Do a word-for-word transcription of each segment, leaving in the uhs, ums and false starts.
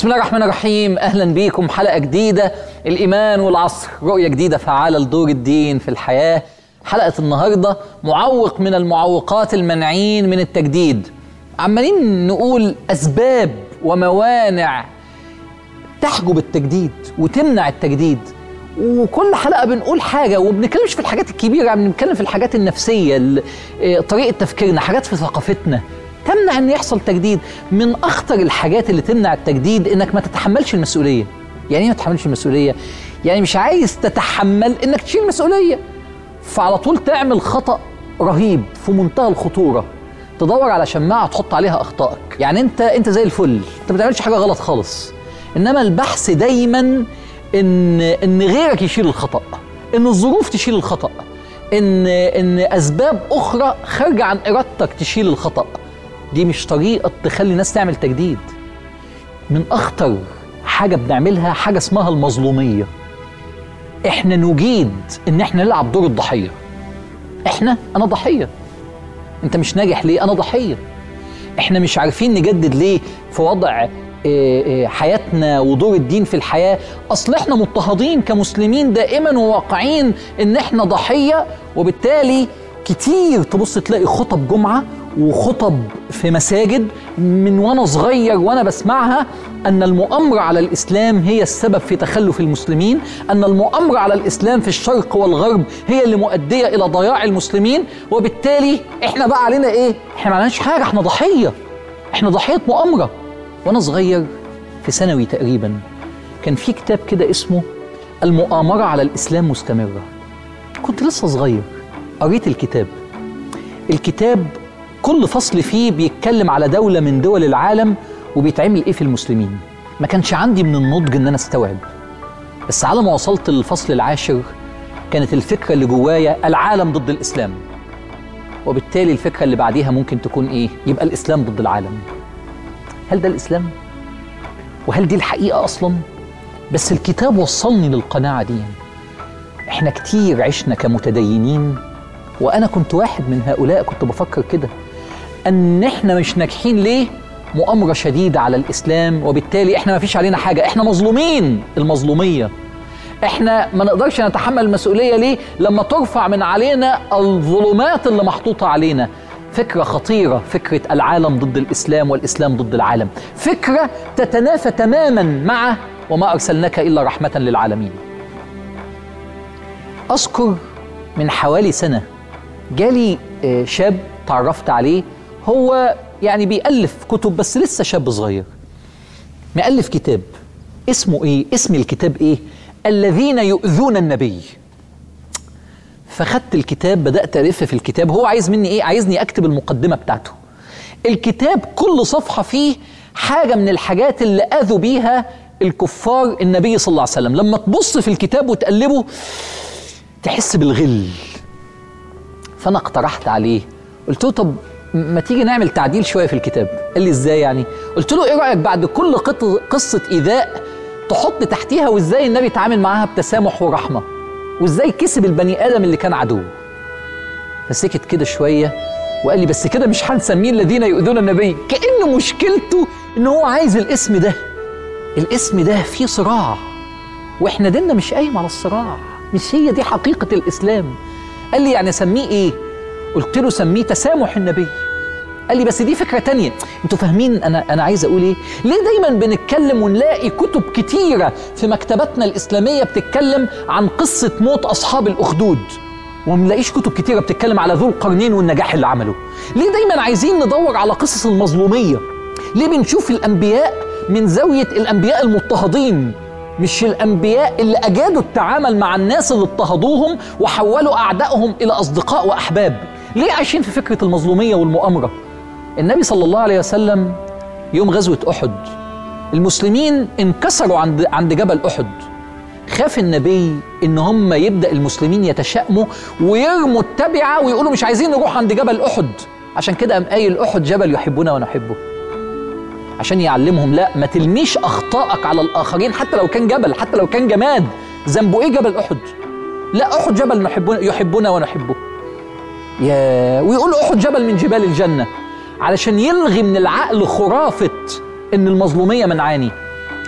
بسم الله الرحمن الرحيم. أهلا بيكم حلقة جديدة، الإيمان والعصر، رؤية جديدة فعالة لدور الدين في الحياة. حلقة النهاردة معوق من المعوقات المنعين من التجديد. عمالين نقول أسباب وموانع تحجب التجديد وتمنع التجديد، وكل حلقة بنقول حاجة وبنتكلمش في الحاجات الكبيرة، يعني بنتكلم في الحاجات النفسية، طريقة تفكيرنا، حاجات في ثقافتنا تمنع ان يحصل تجديد. من اخطر الحاجات اللي تمنع التجديد انك ما تتحملش المسؤوليه. يعني ايه ما تتحملش المسؤوليه؟ يعني مش عايز تتحمل انك تشيل مسؤوليه، فعلى طول تعمل خطأ رهيب في منتهى الخطوره، تدور على شماعه تحط عليها اخطائك. يعني انت انت زي الفل، انت ما بتعملش حاجه غلط خالص، انما البحث دايما ان ان غيرك يشيل الخطأ، ان الظروف تشيل الخطأ، ان ان اسباب اخرى خارجه عن ارادتك تشيل الخطأ. دي مش طريقة تخلي الناس تعمل تجديد. من أخطر حاجة بنعملها حاجة اسمها المظلومية. إحنا نجيد إن إحنا نلعب دور الضحية. إحنا أنا ضحية. أنت مش ناجح ليه؟ أنا ضحية. إحنا مش عارفين نجدد ليه في وضع حياتنا ودور الدين في الحياة؟ أصل إحنا مضطهدين كمسلمين دائما وواقعين إن إحنا ضحية، وبالتالي كتير تبص تلاقي خطب جمعة وخطب في مساجد من وانا صغير وانا بسمعها ان المؤامرة على الاسلام هي السبب في تخلف المسلمين، ان المؤامرة على الاسلام في الشرق والغرب هي اللي مؤدية الى ضياع المسلمين، وبالتالي احنا بقى علينا ايه؟ احنا ما عليناش حاجة، احنا ضحية، احنا ضحية مؤامرة. وانا صغير في ثانوي تقريبا كان في كتاب كده اسمه المؤامرة على الاسلام مستمرة. كنت لسه صغير، قريت الكتاب. الكتاب كل فصل فيه بيتكلم على دولة من دول العالم وبيتعمل ايه في المسلمين. ما كانش عندي من النضج ان انا استوعب، بس على ما وصلت للفصل العاشر كانت الفكرة اللي جوايا العالم ضد الاسلام، وبالتالي الفكرة اللي بعديها ممكن تكون ايه؟ يبقى الاسلام ضد العالم. هل ده الاسلام؟ وهل دي الحقيقة اصلا؟ بس الكتاب وصلني للقناعة دي. احنا كتير عشنا كمتدينين، وانا كنت واحد من هؤلاء، كنت بفكر كده ان احنا مش ناجحين ليه؟ مؤامرة شديدة على الاسلام، وبالتالي احنا ما فيش علينا حاجة، احنا مظلومين. المظلومية احنا ما نقدرش نتحمل المسؤولية ليه؟ لما ترفع من علينا الظلمات اللي محطوطة علينا. فكرة خطيرة، فكرة العالم ضد الاسلام والاسلام ضد العالم، فكرة تتنافى تماما مع وما ارسلناك الا رحمة للعالمين. اذكر من حوالي سنة جالي شاب تعرفت عليه، هو يعني بيألف كتب بس لسه شاب صغير، مألف كتاب اسمه ايه؟ اسم الكتاب ايه؟ الذين يؤذون النبي. فخدت الكتاب بدأت ألف في الكتاب. هو عايز مني ايه؟ عايزني أكتب المقدمة بتاعته. الكتاب كل صفحة فيه حاجة من الحاجات اللي أذوا بيها الكفار النبي صلى الله عليه وسلم. لما تبص في الكتاب وتقلبه تحس بالغل. فأنا اقترحت عليه، قلت له طب ما تيجي نعمل تعديل شوية في الكتاب. قال لي ازاي يعني؟ قلت له ايه رأيك بعد كل قصة إيذاء تحط تحتيها وازاي النبي اتعامل معاها بتسامح ورحمة، وازاي كسب البني آدم اللي كان عدو. فسكت كده شوية وقال لي بس كده مش هنسميه الذين يؤذون النبي. كأنه مشكلته ان هو عايز الاسم ده. الاسم ده فيه صراع، واحنا ديننا مش قايم على الصراع، مش هي دي حقيقة الإسلام. قال لي يعني سميه ايه؟ قلت له سميه تسامح النبي. قال لي بس دي فكرة تانية. انتوا فاهمين انا انا عايز اقول ايه؟ ليه دايما بنتكلم ونلاقي كتب كتيرة في مكتباتنا الإسلامية بتتكلم عن قصة موت أصحاب الأخدود، وما نلاقيش كتب كتيرة بتتكلم على ذو القرنين والنجاح اللي عمله؟ ليه دايما عايزين ندور على قصص المظلومية؟ ليه بنشوف الأنبياء من زاوية الأنبياء المضطهدين، مش الأنبياء اللي أجادوا التعامل مع الناس اللي اضطهدوهم وحولوا أعدائهم إلى أصدقاء وأحباب؟ ليه عايشين في فكرة المظلومية والمؤامرة؟ النبي صلى الله عليه وسلم يوم غزوة أحد المسلمين انكسروا عند عند جبل أحد. خاف النبي إن هم يبدأ المسلمين يتشائموا ويرموا التبعة ويقولوا مش عايزين نروح عند جبل أحد، عشان كده قام قايل أحد جبل يحبنا ونحبه، عشان يعلمهم لا، ما تلميش أخطائك على الآخرين، حتى لو كان جبل، حتى لو كان جماد. ذنبه إيه جبل أحد؟ لا، أحد جبل نحبنا يحبنا ونحبه. يا ويقول أحد جبل من جبال الجنة، علشان يلغي من العقل خرافة إن المظلومية منعاني.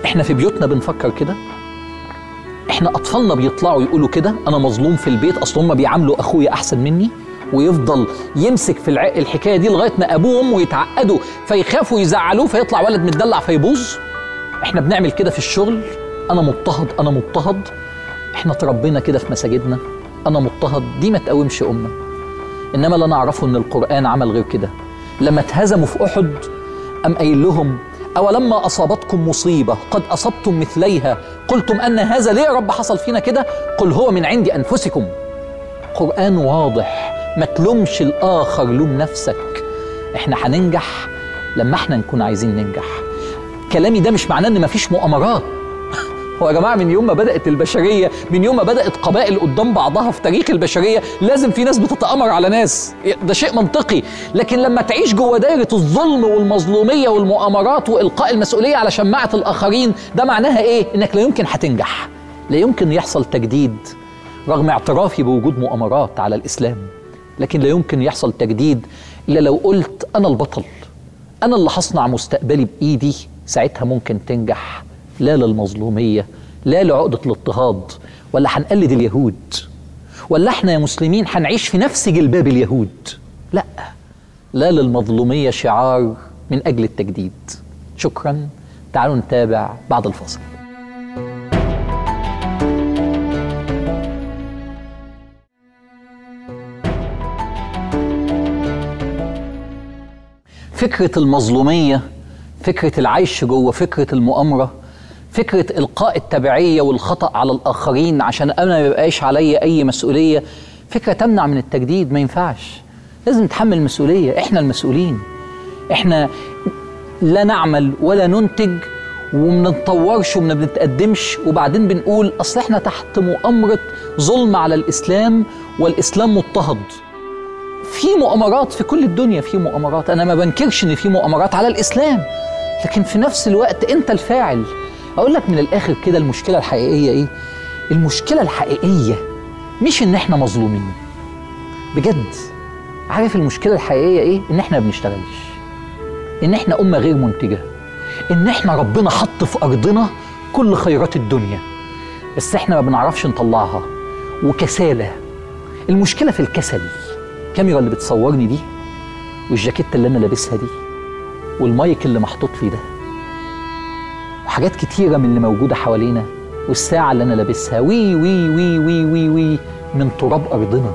احنا في بيوتنا بنفكر كده؟ احنا اطفالنا بيطلعوا يقولوا كده؟ انا مظلوم في البيت، اصل هم بيعاملوا اخويا احسن مني، ويفضل يمسك في الع... الحكايه دي لغايه ما ابوه وامه يتعقدوا فيخافوا يزعلوه فيطلع ولد متدلع فيبوظ. احنا بنعمل كده في الشغل، انا مضطهد انا مضطهد. احنا تربينا كده في مساجدنا، انا مضطهد، دي ما تقومش امه. انما اللي انا اعرفه ان القران عمل غير كده. لما اتهزموا في احد قام قايل لهم: أولما أصابتكم مصيبة قد أصبتم مثليها قلتم أن هذا، ليه يا رب حصل فينا كده؟ قل هو من عند أنفسكم. قرآن واضح، ما تلومش الآخر، لوم نفسك. إحنا هننجح لما إحنا نكون عايزين ننجح. كلامي ده مش معناه إن مفيش مؤامرات. هو يا جماعة من يوم ما بدأت البشرية، من يوم ما بدأت قبائل قدام بعضها في تاريخ البشرية، لازم في ناس بتتآمر على ناس، ده شيء منطقي. لكن لما تعيش جوه دايرة الظلم والمظلومية والمؤامرات وإلقاء المسؤولية على شماعة الآخرين، ده معناها إيه؟ إنك لا يمكن هتنجح، لا يمكن يحصل تجديد. رغم اعترافي بوجود مؤامرات على الإسلام، لكن لا يمكن يحصل تجديد إلا لو قلت أنا البطل، أنا اللي هصنع مستقبلي بإيدي. ساعتها ممكن تنجح، لا للمظلومية، لا لعقدة الاضطهاد، ولا هنقلد اليهود، ولا احنا يا مسلمين هنعيش في نفس جلباب اليهود. لا، لا للمظلومية شعار من أجل التجديد. شكرا، تعالوا نتابع بعد الفاصل. فكرة المظلومية، فكرة العيش جوه فكرة المؤامرة، فكرة إلقاء التبعية والخطأ على الآخرين عشان أنا ما يبقاش عليا أي مسؤولية، فكرة تمنع من التجديد. ما ينفعش، لازم نتحمل المسؤولية. إحنا المسؤولين، إحنا لا نعمل ولا ننتج وما بنتطورش وما بنتقدمش، وبعدين بنقول أصل إحنا تحت مؤامرة ظلم على الإسلام والإسلام مضطهد. في مؤامرات في كل الدنيا، في مؤامرات، أنا ما بنكرش إن في مؤامرات على الإسلام، لكن في نفس الوقت أنت الفاعل. أقول لك من الآخر كده المشكلة الحقيقية إيه؟ المشكلة الحقيقية مش إن إحنا مظلومين بجد. عارف المشكلة الحقيقية إيه؟ إن إحنا ما بنشتغلش، إن إحنا أمة غير منتجة، إن إحنا ربنا حط في أرضنا كل خيرات الدنيا بس إحنا ما بنعرفش نطلعها، وكسالة. المشكلة في الكسل. الكاميرا اللي بتصورني دي، والجاكيتة اللي أنا لابسها دي، والمايك اللي محطوط فيه ده، وحاجات كتيرة من اللي موجودة حوالينا، والساعة اللي أنا لابسها، وي وي وي وي وي وي من تراب أرضنا.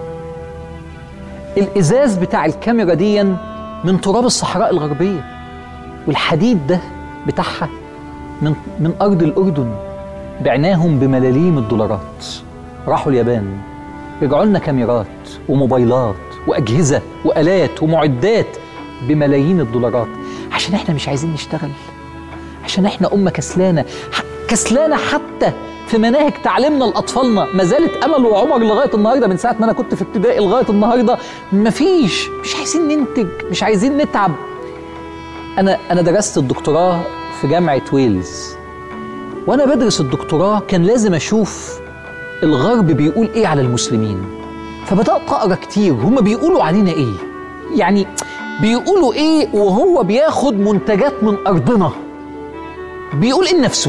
الإزاز بتاع الكاميرا دي من تراب الصحراء الغربية، والحديد ده بتاعها من من أرض الأردن. بعناهم بملاليم الدولارات، راحوا اليابان، رجعوا لنا كاميرات وموبايلات وأجهزة وآلات ومعدات بملايين الدولارات، عشان احنا مش عايزين نشتغل، عشان احنا أمة كسلانة. كسلانة حتى في مناهج تعليمنا لأطفالنا، ما زالت أمل وعمر لغاية النهاردة، من ساعة ما أنا كنت في ابتدائي لغاية النهاردة مفيش، مش عايزين ننتج، مش عايزين نتعب. أنا أنا درست الدكتوراه في جامعة ويلز، وأنا بدرس الدكتوراه كان لازم أشوف الغرب بيقول إيه على المسلمين، فبدأت أقرأ كتير هم بيقولوا علينا إيه، يعني بيقولوا إيه وهو بياخد منتجات من أرضنا، بيقول إيه نفسه.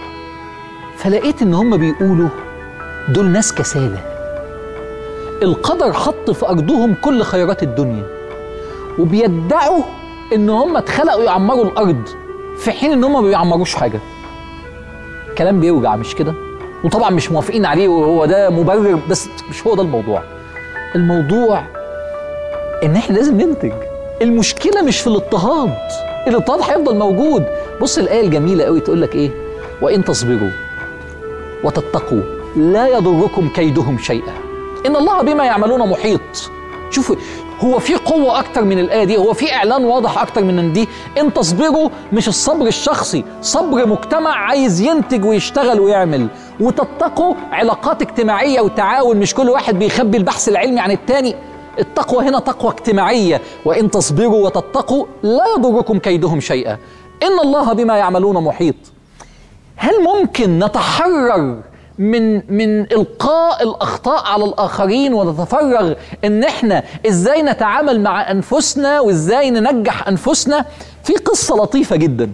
فلقيت إن هم بيقولوا دول ناس كسالة، القدر حط في أرضهم كل خيرات الدنيا، وبيدعوا إن هم اتخلقوا يعمروا الأرض في حين إن هم ما بيعمروش حاجة. كلام بيوجع مش كده؟ وطبعا مش موافقين عليه، وهو ده مبرر، بس مش هو ده الموضوع. الموضوع إن إحنا لازم ننتج. المشكلة مش في الاضطهاد، الاضطهاد هيفضل موجود. بص الآية الجميلة قوي تقول لك إيه؟ وإن تصبروا وتتقوا لا يضركم كيدهم شيئا إن الله بما يعملون محيط. شوفوا، هو في قوة أكتر من الآية دي، هو في إعلان واضح أكتر من دي. إن تصبروا مش الصبر الشخصي، صبر مجتمع عايز ينتج ويشتغل ويعمل. وتتقوا علاقات اجتماعية وتعاون، مش كل واحد بيخبي البحث العلمي عن التاني. التقوى هنا تقوى اجتماعية. وإن تصبروا وتتقوا لا يضركم كيدهم شيئا إن الله بما يعملون محيط. هل ممكن نتحرر من من إلقاء الأخطاء على الآخرين ونتفرغ إن إحنا إزاي نتعامل مع أنفسنا وإزاي ننجح أنفسنا؟ في قصة لطيفة جدا.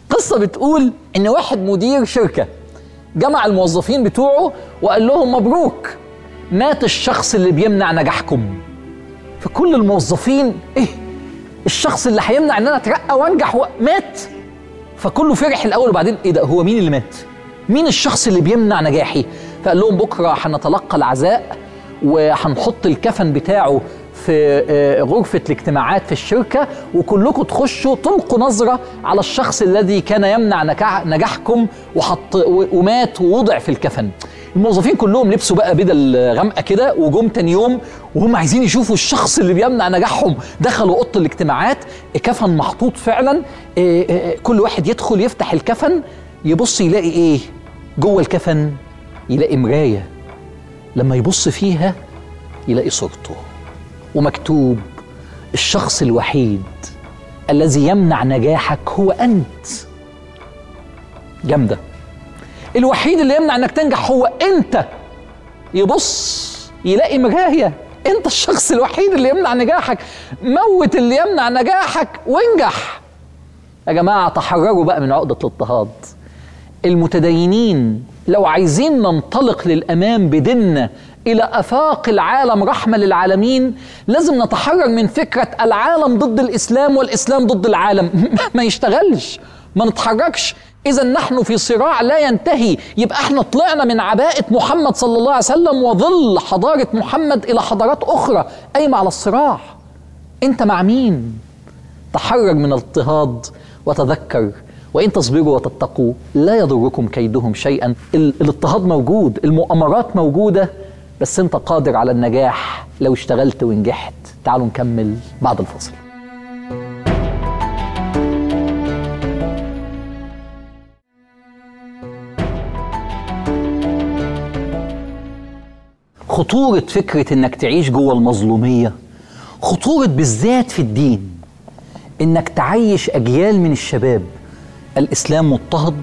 قصة بتقول إن واحد مدير شركة جمع الموظفين بتوعه وقال لهم مبروك، مات الشخص اللي بيمنع نجاحكم. فكل الموظفين إيه؟ الشخص اللي هيمنع إن أنا أترقى وأنجح مات؟ فكله فرح الأول وبعدين إيه ده؟ هو مين اللي مات؟ مين الشخص اللي بيمنع نجاحي؟ فقال لهم بكرة هنتلقى العزاء وهنحط الكفن بتاعه في غرفة الاجتماعات في الشركة، وكلكم تخشوا تلقوا نظرة على الشخص الذي كان يمنع نجاحكم وحط ومات ووضع في الكفن. الموظفين كلهم لبسوا بقى بدل غامقة كده وجم تاني يوم وهم عايزين يشوفوا الشخص اللي بيمنع نجاحهم. دخلوا أوضة الاجتماعات، كفن محطوط فعلا، كل واحد يدخل يفتح الكفن يبص يلاقي ايه جوه الكفن؟ يلاقي مراية، لما يبص فيها يلاقي صورته ومكتوب الشخص الوحيد الذي يمنع نجاحك هو أنت. جامدة. الوحيد اللي يمنع أنك تنجح هو أنت. يبص يلاقي مراية، أنت الشخص الوحيد اللي يمنع نجاحك. موت اللي يمنع نجاحك وانجح. يا جماعة تحرروا بقى من عقدة الاضطهاد. المتدينين لو عايزين ننطلق للأمام بديننا إلى آفاق العالم رحمة للعالمين لازم نتحرر من فكرة العالم ضد الإسلام والإسلام ضد العالم. ما يشتغلش، ما نتحركش. إذا نحن في صراع لا ينتهي. يبقى احنا طلعنا من عباءة محمد صلى الله عليه وسلم وظل حضارة محمد إلى حضارات أخرى قايمة على الصراع. أنت مع مين؟ تحرر من الاضطهاد وتذكر وإن تصبروا وتتقوا لا يضركم كيدهم شيئا. الاضطهاد موجود، المؤامرات موجودة، بس أنت قادر على النجاح لو اشتغلت ونجحت. تعالوا نكمل بعد الفصل. خطورة فكرة إنك تعيش جوه المظلومية، خطورة بالذات في الدين إنك تعيش أجيال من الشباب الإسلام مضطهد،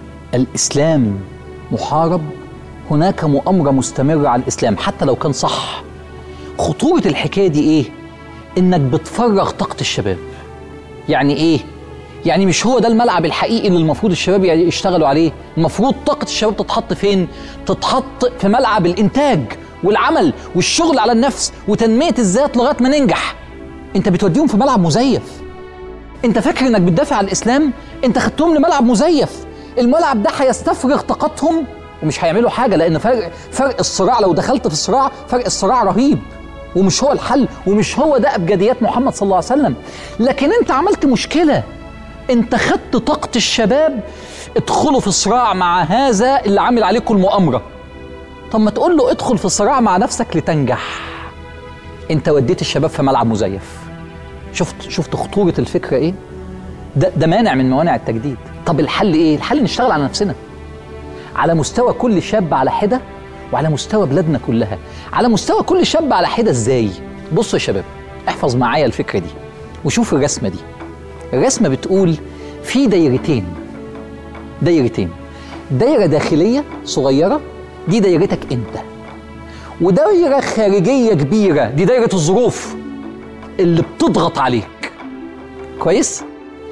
الإسلام محارب، هناك مؤامرة مستمرة على الإسلام حتى لو كان صح. خطورة الحكاية دي إيه؟ إنك بتفرغ طاقة الشباب. يعني إيه؟ يعني مش هو ده الملعب الحقيقي اللي المفروض الشباب يشتغلوا عليه. المفروض طاقة الشباب تتحط فين؟ تتحط في ملعب الإنتاج والعمل والشغل على النفس وتنمية الذات لغاية ما ننجح. أنت بتوديهم في ملعب مزيف. أنت فاكر إنك بتدافع عن الإسلام؟ أنت خدتهم لملعب مزيف. الملعب ده هيستفرغ طاقتهم ومش هيعملوا حاجة، لأن فرق فرق الصراع لو دخلت في الصراع فرق الصراع رهيب ومش هو الحل ومش هو ده أبجديات محمد صلى الله عليه وسلم. لكن أنت عملت مشكلة، أنت خدت طاقة الشباب ادخلوا في صراع مع هذا اللي عامل عليكم المؤامرة. طب ما تقول له ادخل في صراع مع نفسك لتنجح. أنت وديت الشباب في ملعب مزيف. شفت شفت خطورة الفكرة إيه؟ ده ده مانع من موانع التجديد. طب الحل إيه؟ الحل نشتغل على نفسنا على مستوى كل شاب على حدة، وعلى مستوى بلادنا كلها. على مستوى كل شاب على حدة إزاي؟ بصوا يا شباب، احفظ معايا الفكرة دي وشوف الرسمة دي. الرسمة بتقول في دايرتين دايرتين دايرة داخلية صغيرة دي دايرتك أنت، ودايرة خارجية كبيرة دي دايرة الظروف اللي بتضغط عليك. كويس؟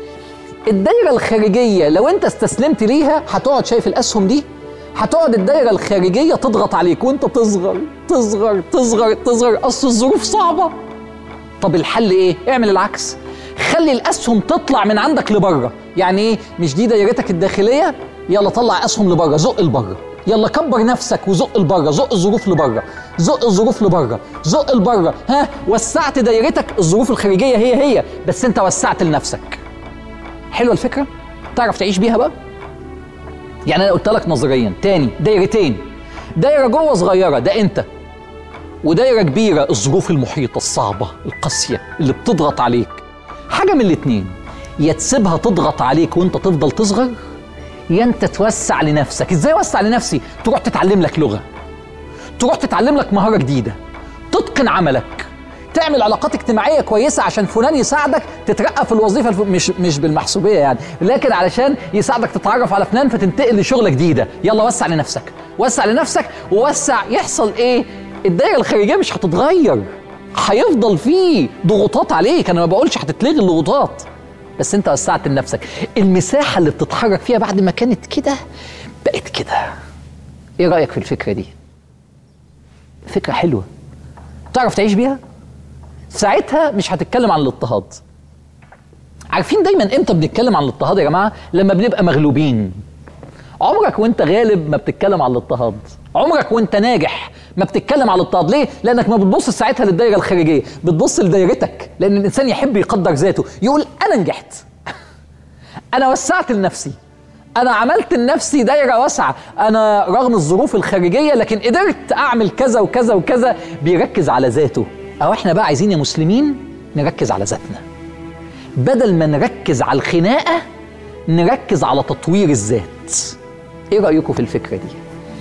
الدايرة الخارجية لو أنت استسلمت ليها هتقعد شايف الأسهم دي، هتقعد الدايرة الخارجية تضغط عليك وأنت تصغر تصغر تصغر تصغر، أصل الظروف صعبة. طب الحل إيه؟ اعمل العكس، خلي الأسهم تطلع من عندك لبره. يعني إيه؟ مش دي دايرتك الداخلية؟ يلا طلع أسهم لبره، زق لبره، يلا كبر نفسك وزق لبره، زق الظروف لبره، زق الظروف لبره، زق لبره. ها وسعت دايرتك، الظروف الخارجية هي هي بس أنت وسعت لنفسك. حلوة الفكرة؟ تعرف تعيش بيها بقى؟ يعني أنا قلت لك نظريا تاني دايرتين، دايرة جوه صغيرة ده أنت، ودايرة كبيرة الظروف المحيطة الصعبة القاسية اللي بتضغط عليك. حاجة من الاتنين، يا تسيبها تضغط عليك وانت تفضل تصغر، يا انت توسع لنفسك. ازاي اوسع لنفسي؟ تروح تتعلم لك لغة، تروح تتعلم لك مهارة جديدة، تتقن عملك، تعمل علاقات اجتماعية كويسة عشان فلان يساعدك تترقى في الوظيفة الف... مش مش بالمحسوبية يعني، لكن علشان يساعدك تتعرف على فلان فتنتقل لشغلة جديدة. يلا وسع لنفسك، وسع لنفسك ووسع. يحصل ايه؟ الدايرة الخارجية مش هتتغير، هيفضل فيه ضغوطات عليك. انا ما بقولش هتتلغي الضغوطات، بس انت وسعت لنفسك. المساحه اللي بتتحرك فيها بعد ما كانت كده بقت كده. ايه رايك في الفكره دي؟ فكره حلوه، تعرف تعيش بيها؟ ساعتها مش هتتكلم عن الاضطهاد. عارفين دايما امتى بنتكلم عن الاضطهاد يا جماعه؟ لما بنبقى مغلوبين. عمرك وانت غالب ما بتتكلم عن الاضطهاد، عمرك وانت ناجح ما بتتكلم عن الاضطهاد. ليه؟ لانك ما بتبص ساعتها للدايره الخارجيه، بتبص لدايرتك، لان الانسان يحب يقدر ذاته، يقول انا نجحت، انا وسعت لنفسي، انا عملت لنفسي دايره واسعه، انا رغم الظروف الخارجيه لكن قدرت اعمل كذا وكذا وكذا. بيركز على ذاته. او احنا بقى عايزين يا مسلمين نركز على ذاتنا، بدل ما نركز على الخناقه نركز على تطوير الذات. ايه رايكم في الفكره دي؟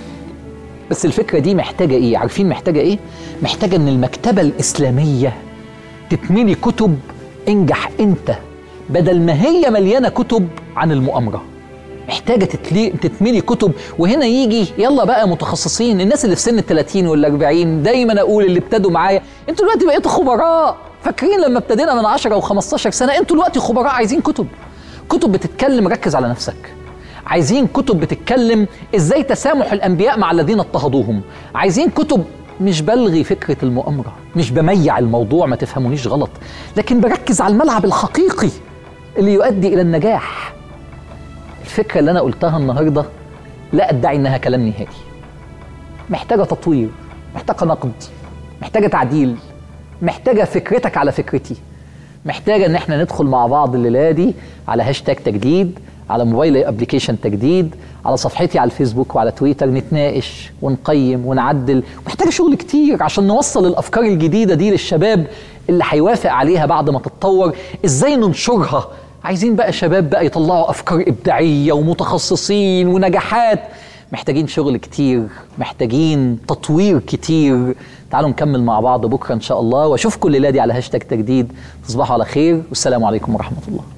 بس الفكره دي محتاجه ايه؟ عارفين محتاجه ايه؟ محتاجه ان المكتبه الاسلاميه تتملي كتب انجح انت، بدل ما هي مليانه كتب عن المؤامره. محتاجه تتلي... تتملي كتب. وهنا يجي يلا بقى متخصصين، الناس اللي في سن الثلاثين والأربعين. دايما اقول اللي ابتدوا معايا انتوا دلوقتي بقيتوا خبراء. فاكرين لما ابتدينا من عشرة وخمستاشر سنه؟ انتوا دلوقتي خبراء. عايزين كتب، كتب بتتكلم ركز على نفسك. عايزين كتب بتتكلم ازاي تسامح الانبياء مع الذين اضطهدوهم. عايزين كتب مش بلغي فكره المؤامره، مش بميع الموضوع ما تفهمونيش غلط، لكن بركز على الملعب الحقيقي اللي يؤدي الى النجاح. الفكره اللي انا قلتها النهارده لا ادعي انها كلام نهائي، محتاجه تطوير، محتاجه نقد، محتاجه تعديل، محتاجه فكرتك على فكرتي، محتاجه ان احنا ندخل مع بعض الليله دي على هاشتاج تجديد، على موبايل ابلكيشن تجديد، على صفحتي على الفيسبوك وعلى تويتر، نتناقش ونقيم ونعدل. محتاجه شغل كتير عشان نوصل الافكار الجديده دي للشباب اللي هيوافق عليها بعد ما تتطور. ازاي ننشرها؟ عايزين بقى شباب بقى يطلعوا افكار ابداعيه ومتخصصين ونجاحات. محتاجين شغل كتير، محتاجين تطوير كتير. تعالوا نكمل مع بعض بكره ان شاء الله، واشوفكم الليله دي على هاشتاج تجديد. تصبحوا على خير والسلام عليكم ورحمه الله.